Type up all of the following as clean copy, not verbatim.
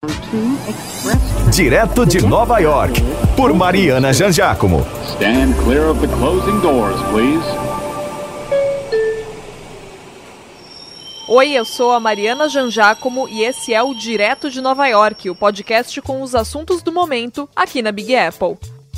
Direto de Nova York, por Mariana Jangiacomo. Stand clear of the closing doors, please. Oi, eu sou a Mariana Jangiacomo e esse é o Direto de Nova York, o podcast com os assuntos do momento aqui na Big Apple.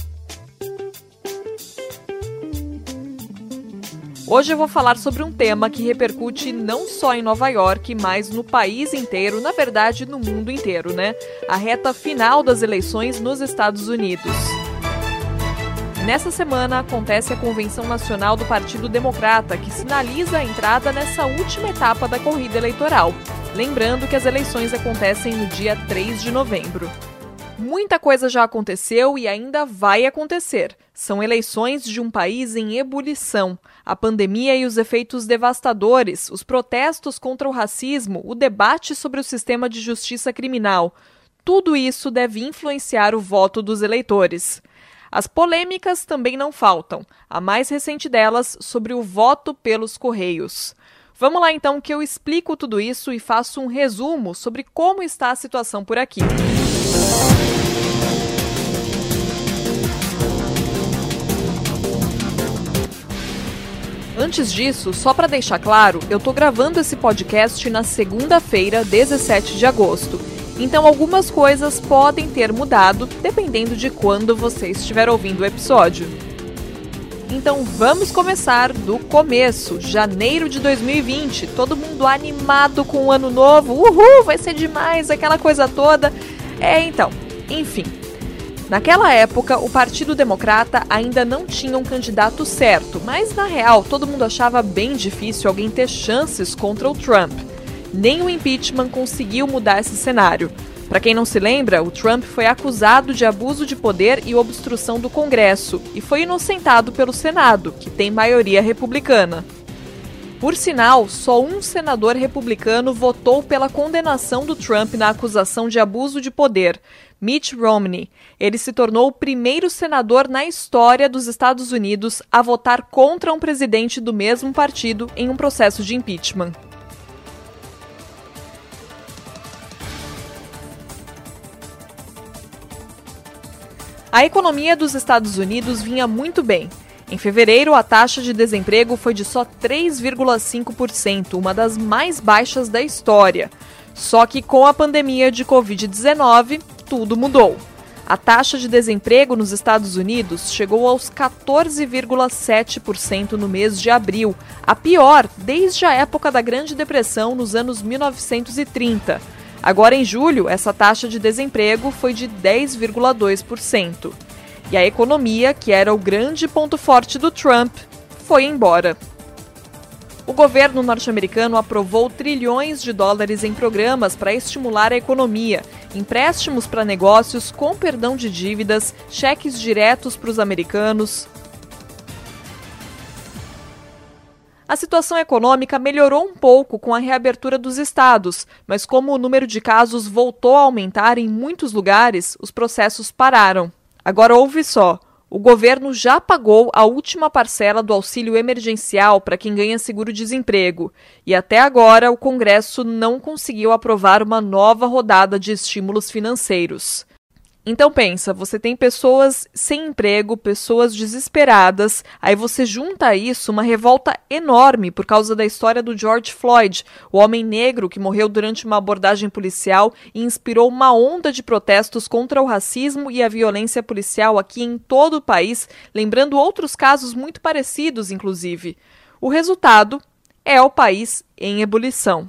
Hoje eu vou falar sobre um tema que repercute não só em Nova York, mas no país inteiro, na verdade no mundo inteiro, né? A reta final das eleições nos Estados Unidos. Nessa semana acontece a Convenção Nacional do Partido Democrata, que sinaliza a entrada nessa última etapa da corrida eleitoral. Lembrando que as eleições acontecem no dia 3 de novembro. Muita coisa já aconteceu e ainda vai acontecer. São eleições de um país em ebulição. A pandemia e os efeitos devastadores, os protestos contra o racismo, o debate sobre o sistema de justiça criminal. Tudo isso deve influenciar o voto dos eleitores. As polêmicas também não faltam. A mais recente delas sobre o voto pelos Correios. Vamos lá então que eu explico tudo isso e faço um resumo sobre como está a situação por aqui. Antes disso, só para deixar claro, eu tô gravando esse podcast na segunda-feira, 17 de agosto. Então algumas coisas podem ter mudado, dependendo de quando você estiver ouvindo o episódio. Então vamos começar do começo, janeiro de 2020, todo mundo animado com o ano novo, uhul, vai ser demais, aquela coisa toda. Enfim. Naquela época, o Partido Democrata ainda não tinha um candidato certo, mas na real todo mundo achava bem difícil alguém ter chances contra o Trump. Nem o impeachment conseguiu mudar esse cenário. Para quem não se lembra, o Trump foi acusado de abuso de poder e obstrução do Congresso e foi inocentado pelo Senado, que tem maioria republicana. Por sinal, só um senador republicano votou pela condenação do Trump na acusação de abuso de poder, Mitt Romney. Ele se tornou o primeiro senador na história dos Estados Unidos a votar contra um presidente do mesmo partido em um processo de impeachment. A economia dos Estados Unidos vinha muito bem. Em fevereiro, a taxa de desemprego foi de só 3,5%, uma das mais baixas da história. Só que com a pandemia de Covid-19, tudo mudou. A taxa de desemprego nos Estados Unidos chegou aos 14,7% no mês de abril, a pior desde a época da Grande Depressão nos anos 1930. Agora, em julho, essa taxa de desemprego foi de 10,2%. E a economia, que era o grande ponto forte do Trump, foi embora. O governo norte-americano aprovou trilhões de dólares em programas para estimular a economia, empréstimos para negócios com perdão de dívidas, cheques diretos para os americanos. A situação econômica melhorou um pouco com a reabertura dos estados, mas como o número de casos voltou a aumentar em muitos lugares, os processos pararam. Agora ouve só, o governo já pagou a última parcela do auxílio emergencial para quem ganha seguro-desemprego e até agora o Congresso não conseguiu aprovar uma nova rodada de estímulos financeiros. Então pensa, você tem pessoas sem emprego, pessoas desesperadas, aí você junta a isso uma revolta enorme por causa da história do George Floyd, o homem negro que morreu durante uma abordagem policial e inspirou uma onda de protestos contra o racismo e a violência policial aqui em todo o país, lembrando outros casos muito parecidos, inclusive. O resultado é o país em ebulição.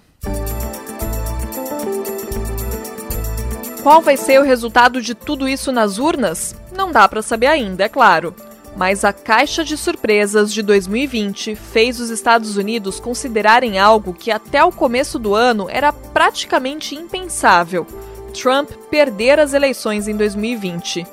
Qual vai ser o resultado de tudo isso nas urnas? Não dá para saber ainda, é claro. Mas a caixa de surpresas de 2020 fez os Estados Unidos considerarem algo que até o começo do ano era praticamente impensável: Trump perder as eleições em 2020.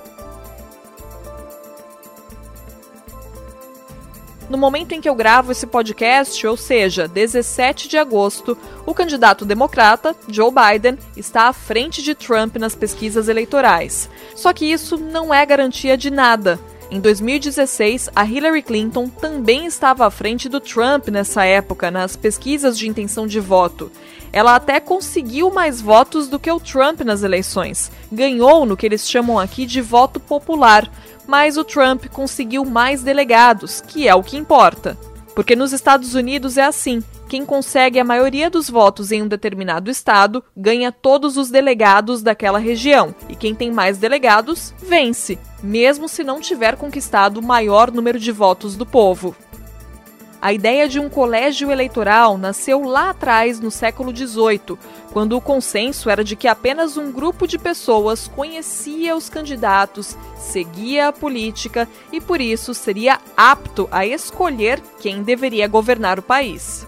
No momento em que eu gravo esse podcast, ou seja, 17 de agosto, o candidato democrata, Joe Biden, está à frente de Trump nas pesquisas eleitorais. Só que isso não é garantia de nada. Em 2016, a Hillary Clinton também estava à frente do Trump nessa época, nas pesquisas de intenção de voto. Ela até conseguiu mais votos do que o Trump nas eleições. Ganhou no que eles chamam aqui de voto popular, mas o Trump conseguiu mais delegados, que é o que importa. Porque nos Estados Unidos é assim, quem consegue a maioria dos votos em um determinado estado ganha todos os delegados daquela região, e quem tem mais delegados vence, mesmo se não tiver conquistado o maior número de votos do povo. A ideia de um colégio eleitoral nasceu lá atrás, no século XVIII, quando o consenso era de que apenas um grupo de pessoas conhecia os candidatos, seguia a política e, por isso, seria apto a escolher quem deveria governar o país.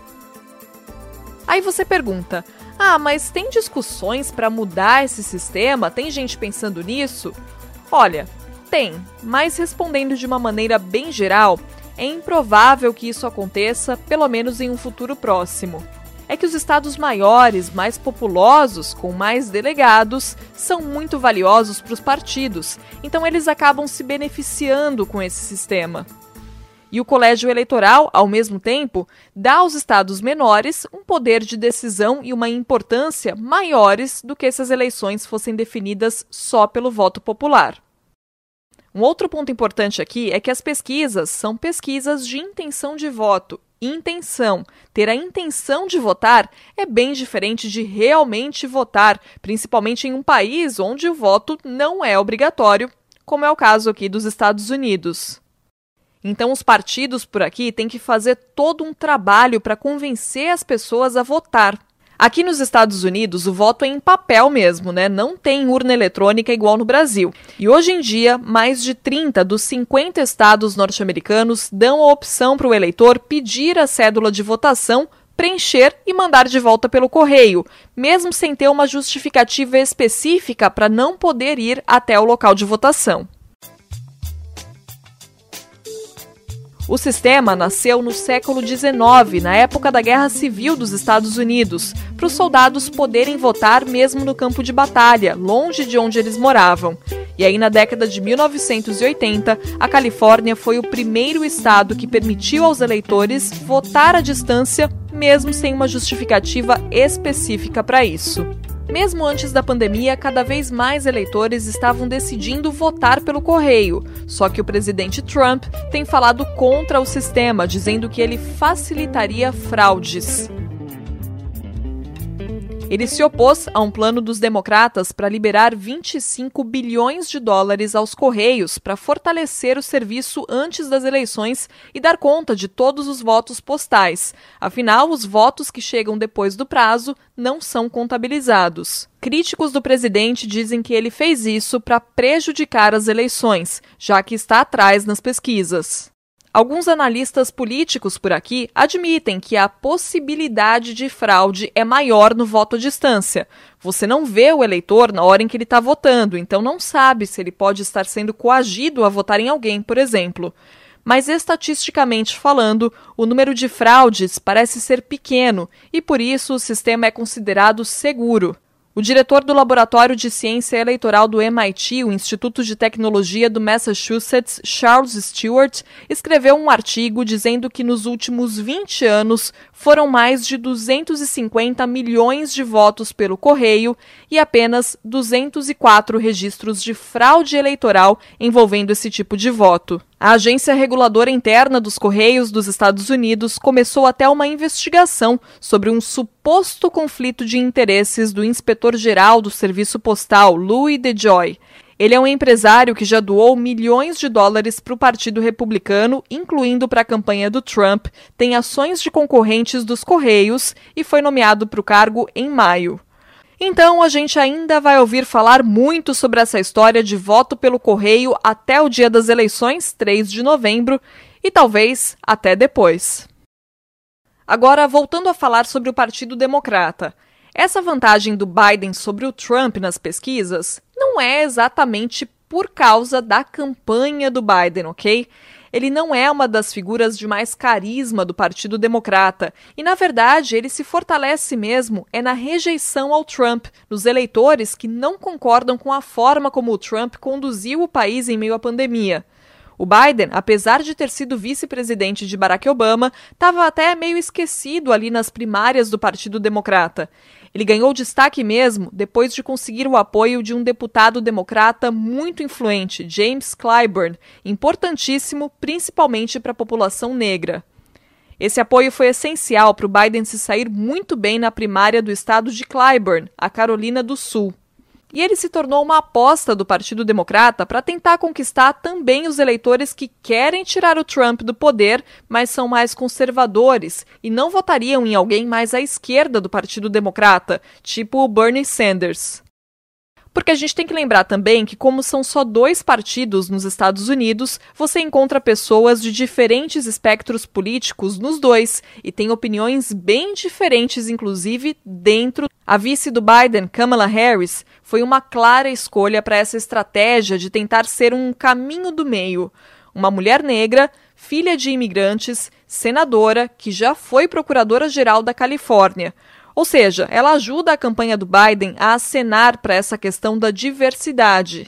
Aí você pergunta, mas tem discussões para mudar esse sistema? Tem gente pensando nisso? Olha, tem, mas respondendo de uma maneira bem geral, é improvável que isso aconteça, pelo menos em um futuro próximo. É que os estados maiores, mais populosos, com mais delegados, são muito valiosos para os partidos, então eles acabam se beneficiando com esse sistema. E o colégio eleitoral, ao mesmo tempo, dá aos estados menores um poder de decisão e uma importância maiores do que se as eleições fossem definidas só pelo voto popular. Um outro ponto importante aqui é que as pesquisas são pesquisas de intenção de voto. Intenção. Ter a intenção de votar é bem diferente de realmente votar, principalmente em um país onde o voto não é obrigatório, como é o caso aqui dos Estados Unidos. Então, os partidos por aqui têm que fazer todo um trabalho para convencer as pessoas a votar. Aqui nos Estados Unidos, o voto é em papel mesmo, né? Não tem urna eletrônica igual no Brasil. E hoje em dia, mais de 30 dos 50 estados norte-americanos dão a opção para o eleitor pedir a cédula de votação, preencher e mandar de volta pelo correio, mesmo sem ter uma justificativa específica para não poder ir até o local de votação. O sistema nasceu no século XIX, na época da Guerra Civil dos Estados Unidos, para os soldados poderem votar mesmo no campo de batalha, longe de onde eles moravam. E aí, na década de 1980, a Califórnia foi o primeiro estado que permitiu aos eleitores votar à distância, mesmo sem uma justificativa específica para isso. Mesmo antes da pandemia, cada vez mais eleitores estavam decidindo votar pelo correio. Só que o presidente Trump tem falado contra o sistema, dizendo que ele facilitaria fraudes. Ele se opôs a um plano dos democratas para liberar 25 bilhões de dólares aos Correios para fortalecer o serviço antes das eleições e dar conta de todos os votos postais. Afinal, os votos que chegam depois do prazo não são contabilizados. Críticos do presidente dizem que ele fez isso para prejudicar as eleições, já que está atrás nas pesquisas. Alguns analistas políticos por aqui admitem que a possibilidade de fraude é maior no voto à distância. Você não vê o eleitor na hora em que ele está votando, então não sabe se ele pode estar sendo coagido a votar em alguém, por exemplo. Mas estatisticamente falando, o número de fraudes parece ser pequeno e por isso o sistema é considerado seguro. O diretor do Laboratório de Ciência Eleitoral do MIT, o Instituto de Tecnologia do Massachusetts, Charles Stewart, escreveu um artigo dizendo que nos últimos 20 anos foram mais de 250 milhões de votos pelo correio e apenas 204 registros de fraude eleitoral envolvendo esse tipo de voto. A agência reguladora interna dos Correios dos Estados Unidos começou até uma investigação sobre um suposto conflito de interesses do inspetor-geral do Serviço Postal, Louis DeJoy. Ele é um empresário que já doou milhões de dólares para o Partido Republicano, incluindo para a campanha do Trump, tem ações de concorrentes dos Correios e foi nomeado para o cargo em maio. Então, a gente ainda vai ouvir falar muito sobre essa história de voto pelo correio até o dia das eleições, 3 de novembro, e talvez até depois. Agora, voltando a falar sobre o Partido Democrata. Essa vantagem do Biden sobre o Trump nas pesquisas não é exatamente por causa da campanha do Biden, ok? Ele não é uma das figuras de mais carisma do Partido Democrata e, na verdade, ele se fortalece mesmo na rejeição ao Trump, nos eleitores que não concordam com a forma como o Trump conduziu o país em meio à pandemia. O Biden, apesar de ter sido vice-presidente de Barack Obama, estava até meio esquecido ali nas primárias do Partido Democrata. Ele ganhou destaque mesmo depois de conseguir o apoio de um deputado democrata muito influente, James Clyburn, importantíssimo principalmente para a população negra. Esse apoio foi essencial para o Biden se sair muito bem na primária do estado de Clyburn, a Carolina do Sul. E ele se tornou uma aposta do Partido Democrata para tentar conquistar também os eleitores que querem tirar o Trump do poder, mas são mais conservadores e não votariam em alguém mais à esquerda do Partido Democrata, tipo o Bernie Sanders. Porque a gente tem que lembrar também que, como são só 2 partidos nos Estados Unidos, você encontra pessoas de diferentes espectros políticos nos 2 e tem opiniões bem diferentes, inclusive, dentro. A vice do Biden, Kamala Harris, foi uma clara escolha para essa estratégia de tentar ser um caminho do meio. Uma mulher negra, filha de imigrantes, senadora, que já foi procuradora-geral da Califórnia. Ou seja, ela ajuda a campanha do Biden a acenar para essa questão da diversidade.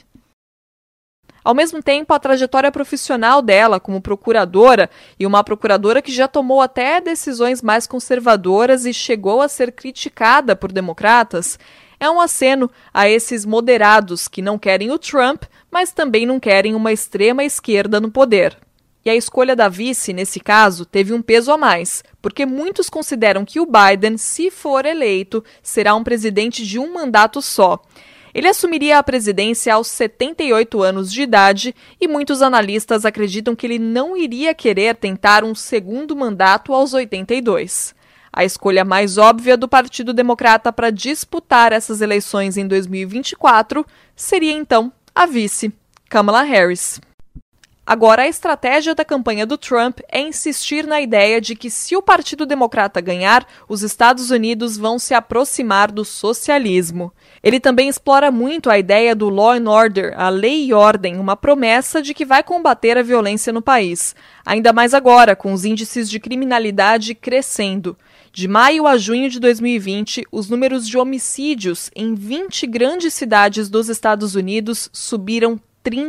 Ao mesmo tempo, a trajetória profissional dela como procuradora, e uma procuradora que já tomou até decisões mais conservadoras e chegou a ser criticada por democratas, é um aceno a esses moderados que não querem o Trump, mas também não querem uma extrema esquerda no poder. E a escolha da vice, nesse caso, teve um peso a mais, porque muitos consideram que o Biden, se for eleito, será um presidente de um mandato só. Ele assumiria a presidência aos 78 anos de idade e muitos analistas acreditam que ele não iria querer tentar um segundo mandato aos 82. A escolha mais óbvia do Partido Democrata para disputar essas eleições em 2024 seria, então, a vice, Kamala Harris. Agora, a estratégia da campanha do Trump é insistir na ideia de que, se o Partido Democrata ganhar, os Estados Unidos vão se aproximar do socialismo. Ele também explora muito a ideia do law and order, a lei e ordem, uma promessa de que vai combater a violência no país. Ainda mais agora, com os índices de criminalidade crescendo. De maio a junho de 2020, os números de homicídios em 20 grandes cidades dos Estados Unidos subiram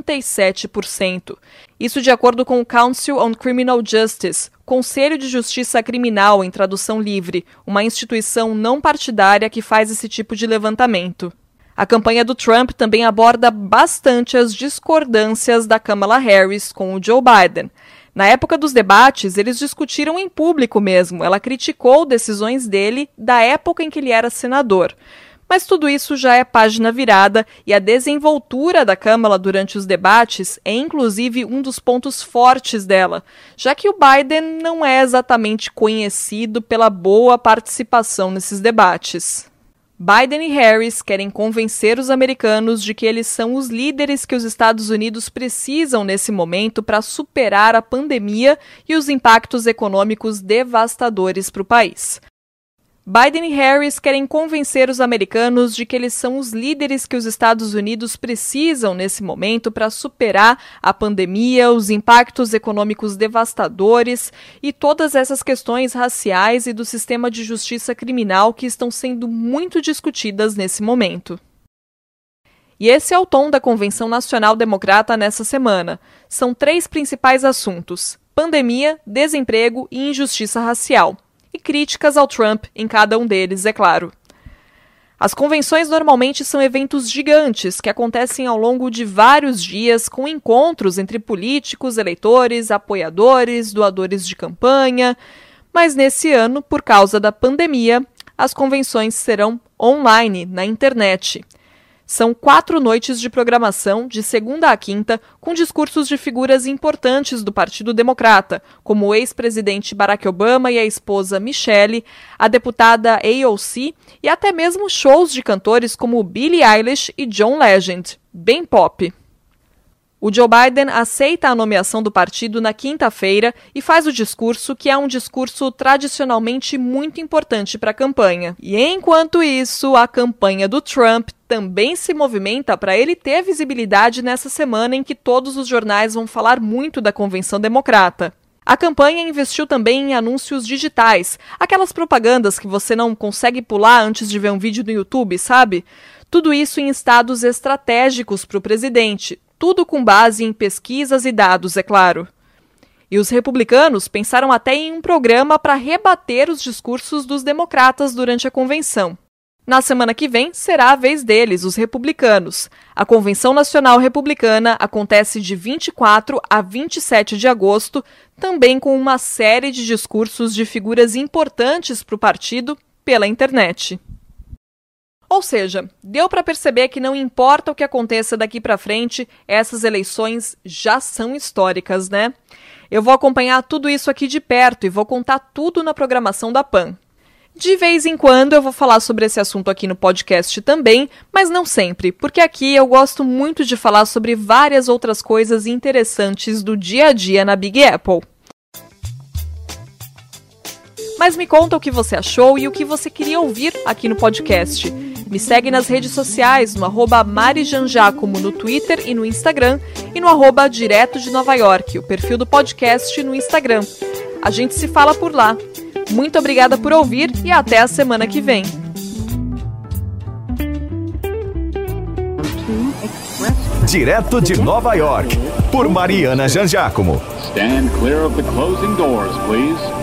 37%. Isso de acordo com o Council on Criminal Justice, Conselho de Justiça Criminal em tradução livre, uma instituição não partidária que faz esse tipo de levantamento. A campanha do Trump também aborda bastante as discordâncias da Kamala Harris com o Joe Biden. Na época dos debates, eles discutiram em público mesmo. Ela criticou decisões dele da época em que ele era senador. Mas tudo isso já é página virada e a desenvoltura da Kamala durante os debates é inclusive um dos pontos fortes dela, já que o Biden não é exatamente conhecido pela boa participação nesses debates. Biden e Harris querem convencer os americanos de que eles são os líderes que os Estados Unidos precisam nesse momento para superar a pandemia e os impactos econômicos devastadores para o país. Biden e Harris querem convencer os americanos de que eles são os líderes que os Estados Unidos precisam nesse momento para superar a pandemia, os impactos econômicos devastadores e todas essas questões raciais e do sistema de justiça criminal que estão sendo muito discutidas nesse momento. E esse é o tom da Convenção Nacional Democrata nessa semana. São 3 principais assuntos: pandemia, desemprego e injustiça racial. E críticas ao Trump em cada um deles, é claro. As convenções normalmente são eventos gigantes que acontecem ao longo de vários dias com encontros entre políticos, eleitores, apoiadores, doadores de campanha. Mas nesse ano, por causa da pandemia, as convenções serão online, na internet. São 4 noites de programação, de segunda a quinta, com discursos de figuras importantes do Partido Democrata, como o ex-presidente Barack Obama e a esposa Michelle, a deputada AOC e até mesmo shows de cantores como Billie Eilish e John Legend, bem pop. O Joe Biden aceita a nomeação do partido na quinta-feira e faz o discurso, que é um discurso tradicionalmente muito importante para a campanha. E enquanto isso, a campanha do Trump também se movimenta para ele ter visibilidade nessa semana em que todos os jornais vão falar muito da Convenção Democrata. A campanha investiu também em anúncios digitais, aquelas propagandas que você não consegue pular antes de ver um vídeo no YouTube, sabe? Tudo isso em estados estratégicos para o presidente. tudo com base em pesquisas e dados, é claro. E os republicanos pensaram até em um programa para rebater os discursos dos democratas durante a convenção. Na semana que vem, será a vez deles, os republicanos. A Convenção Nacional Republicana acontece de 24 a 27 de agosto, também com uma série de discursos de figuras importantes para o partido pela internet. Ou seja, deu para perceber que não importa o que aconteça daqui para frente, essas eleições já são históricas, né? Eu vou acompanhar tudo isso aqui de perto e vou contar tudo na programação da PAN. De vez em quando eu vou falar sobre esse assunto aqui no podcast também, mas não sempre, porque aqui eu gosto muito de falar sobre várias outras coisas interessantes do dia a dia na Big Apple. Mas me conta o que você achou e o que você queria ouvir aqui no podcast. Me segue nas redes sociais, no @marijanjacomo no Twitter e no Instagram, e no @Direto de Nova York, o perfil do podcast no Instagram. A gente se fala por lá. Muito obrigada por ouvir e até a semana que vem. Direto de Nova York, por Mariana Janjacomo. Stand clear of the closing doors, please.